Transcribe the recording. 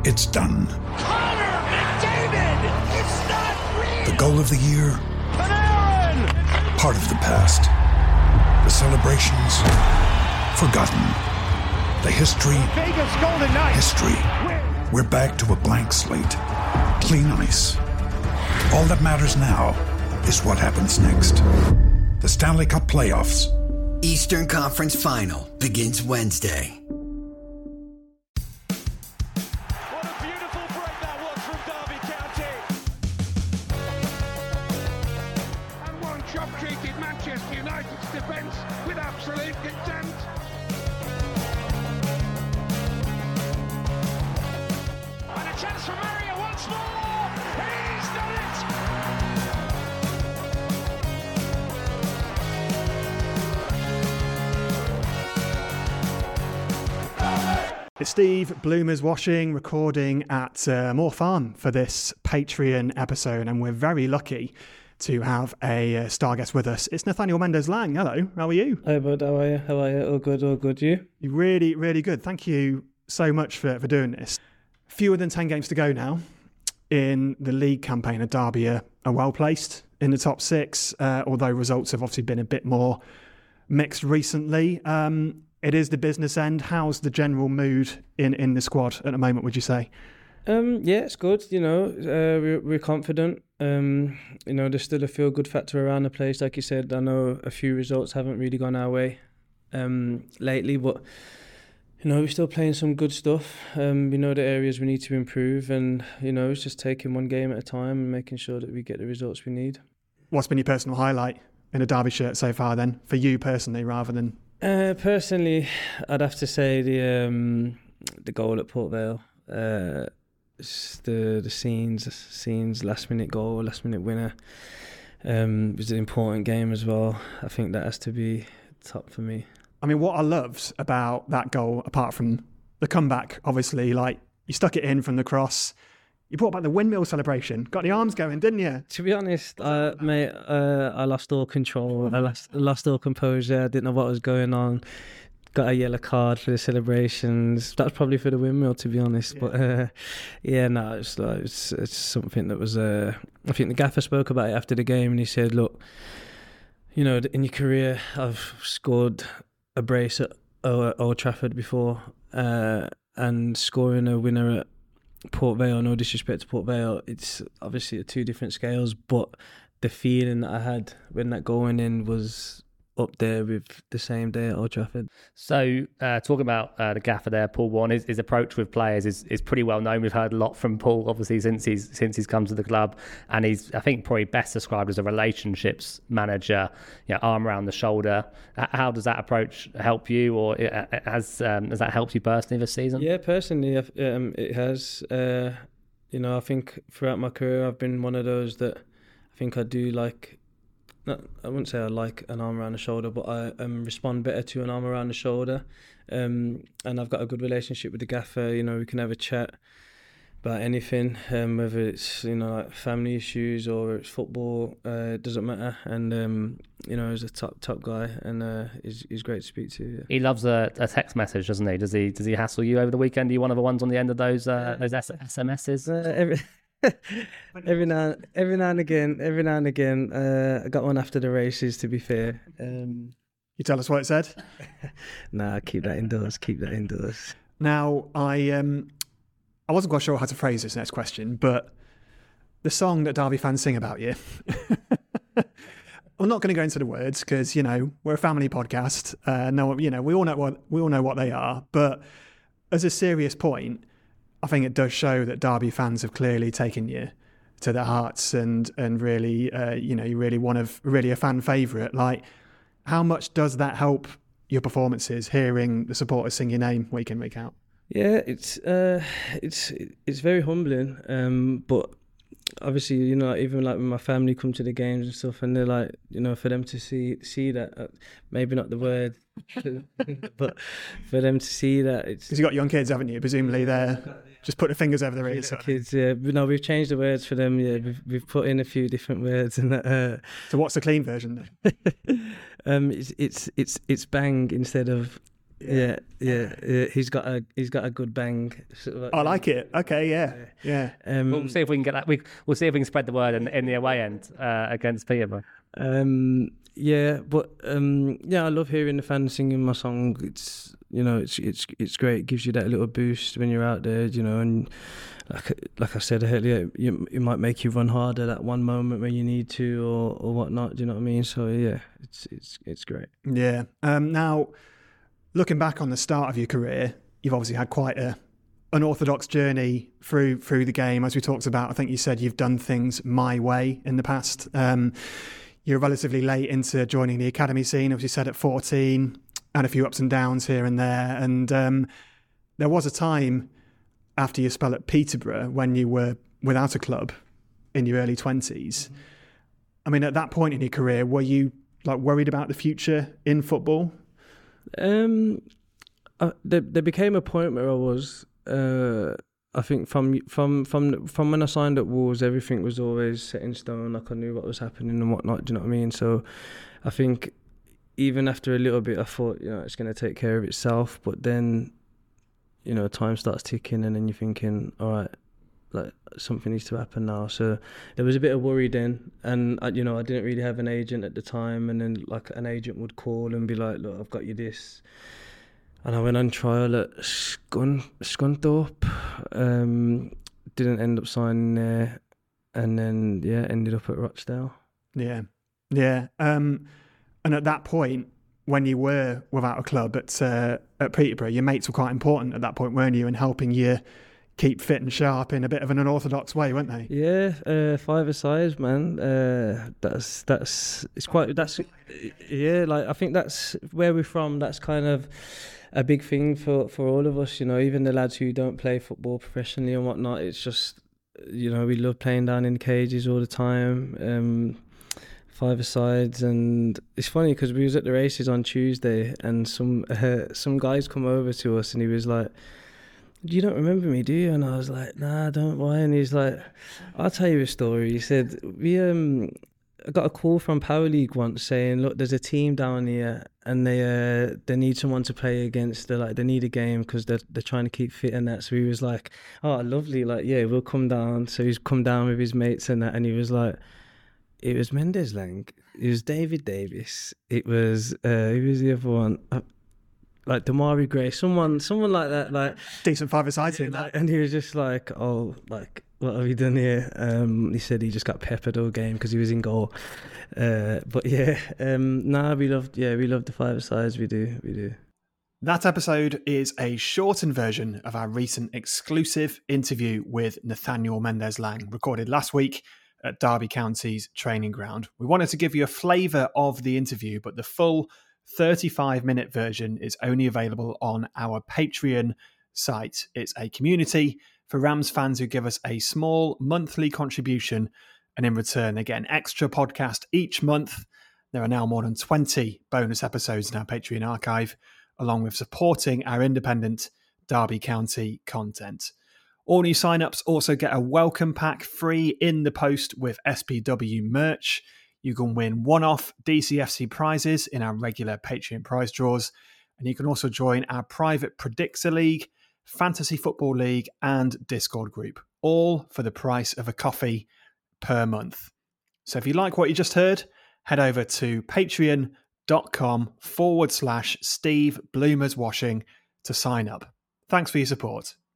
It's done. Connor McDavid! It's not real! The goal of the year? Panarin! Part of the past. The celebrations? Forgotten. The history? Vegas Golden Knights! History. We're back to a blank slate. Clean ice. All that matters now is what happens next. The Stanley Cup Playoffs. Eastern Conference Final begins Wednesday. What a beautiful break that was from Derby County. And one job-treated Manchester United's defence with absolute contempt. And a chance for Mario once more. He's done it. It's Steve, Bloomers Washing, recording at Moor Farm for this Patreon episode, and we're very lucky to have a star guest with us. It's Nathaniel Mendez-Lang. Hello, how are you? Hi bud, how are you? All good, you? Really, really good. Thank you so much for doing this. Fewer than 10 games to go now in the league campaign. At Derby are well placed in the top six, although results have obviously been a bit more mixed recently. It is the business end. How's the general mood in the squad at the moment, would you say? Yeah, it's good. We're confident. There's still a feel-good factor around the place. Like you said, I know a few results haven't really gone our way lately, but we're still playing some good stuff. We know the areas we need to improve, and it's just taking one game at a time and making sure that we get the results we need. What's been your personal highlight in a Derby shirt so far, then, for you personally, rather than? Personally, I'd have to say the goal at Port Vale. The scenes, last minute goal, last minute winner. It was an important game as well. I think that has to be top for me. I mean, what I loved about that goal, apart from the comeback, obviously, like you stuck it in from the cross. You brought back the windmill celebration. Got the arms going, didn't you? To be honest, mate, I lost all control. I lost all composure. I didn't know what was going on. Got a yellow card for the celebrations. That's probably for the windmill, to be honest. Yeah. But it's something that was. I think the gaffer spoke about it after the game, and he said, "Look, in your career, I've scored a brace at Old Trafford before, and scoring a winner at Port Vale, no disrespect to Port Vale, it's obviously at two different scales, but the feeling that I had when that goal went in was up there with the same day at Old Trafford." So talking about the gaffer there, Paul Warne, his approach with players is pretty well known. We've heard a lot from Paul, obviously, since he's come to the club, and he's, I think, probably best described as a relationships manager, arm around the shoulder. How does that approach help you, or has that helped you personally this season? Yeah, personally, it has. I think throughout my career, I've been one of those that I think I do like. I wouldn't say I like an arm around the shoulder, but I respond better to an arm around the shoulder. And I've got a good relationship with the gaffer. We can have a chat about anything, whether it's like family issues or it's football. It doesn't matter. And he's a top guy, and he's great to speak to. Yeah. He loves a text message, doesn't he? Does he hassle you over the weekend? Are you one of the ones on the end of those SMSs? Every now and again. I got one after the races, to be fair. You tell us what it said? Nah, keep that indoors. Now, I wasn't quite sure how to phrase this next question, but the song that Derby fans sing about you. I'm not going to go into the words because we're a family podcast. We all know what they are. But as a serious point, I think it does show that Derby fans have clearly taken you to their hearts and really, you're really a fan favourite. Like, how much does that help your performances, hearing the supporters sing your name week in, week out? Yeah, it's very humbling. But obviously, even like when my family come to the games and stuff, and they're like, for them to see that, maybe not the word, but for them to see that, it's because you got young kids, haven't you? Presumably they're just put their fingers over their ears. Kids, yeah. No, we've changed the words for them. Yeah, we've put in a few different words, and so what's the clean version then? It's bang instead of Yeah. He's got a good bang. I like it. Okay, yeah. We'll see if we can get that. We'll see if we can spread the word in the away end against Peterborough. I love hearing the fans singing my song. It's it's great. It gives you that little boost when you're out there, and like I said earlier, it might make you run harder that one moment when you need to or whatnot. Do you know what I mean? So yeah, it's great. Yeah. Now, looking back on the start of your career, you've obviously had quite an unorthodox journey through the game, as we talked about. I think you said you've done things my way in the past. You're relatively late into joining the academy scene, as you said, at 14, and a few ups and downs here and there. And there was a time after your spell at Peterborough when you were without a club in your early 20s. I mean, at that point in your career, were you worried about the future in football? There became a point where I was. I think from when I signed at Wolves, everything was always set in stone. Like I knew what was happening and whatnot. Do you know what I mean? So I think even after a little bit, I thought, it's going to take care of itself. But then, time starts ticking, and then you're thinking, all right, something needs to happen now. So there was a bit of worry then, and I didn't really have an agent at the time. And then an agent would call and be like, look, I've got you this. And I went on trial at Scunthorpe, didn't end up signing there, and then ended up at Rochdale. Yeah. And at that point, when you were without a club at Peterborough, your mates were quite important at that point, weren't you, in helping you keep fit and sharp in a bit of an unorthodox way, weren't they? Yeah, five-a-side, man. I think that's where we're from. That's kind of a big thing for all of us, even the lads who don't play football professionally and whatnot. It's just, we love playing down in cages all the time, five-a-sides. And it's funny because we was at the races on Tuesday, and some guys come over to us, and he was like, you don't remember me, do you? And I was like, nah, don't why. And he's like, I'll tell you a story. He said, I got a call from Power League once saying, look, there's a team down here and they need someone to play against. They need a game because they're trying to keep fit and that. So he was like, oh, lovely. We'll come down. So he's come down with his mates and that. And he was like, it was Mendes Lang. It was David Davis. It was, who was the other one? Damari Gray, someone like that, decent five-a-side team. And he was just like, oh, what have you done here? He said he just got peppered all game because he was in goal. We love the five-a-sides. We do. That episode is a shortened version of our recent exclusive interview with Nathaniel Mendes Lang, recorded last week at Derby County's training ground. We wanted to give you a flavour of the interview, but the full 35-minute version is only available on our Patreon site. It's a community for Rams fans who give us a small monthly contribution, and in return they get an extra podcast each month. There are now more than 20 bonus episodes in our Patreon archive, along with supporting our independent Derby County content. All new sign-ups also get a welcome pack free in the post with SPW merch. You can win one-off DCFC prizes in our regular Patreon prize draws, and you can also join our private Predictor League, Fantasy Football League, and Discord group, all for the price of a coffee per month. So if you like what you just heard, head over to patreon.com/Steve Bloomers Washing to sign up. Thanks for your support.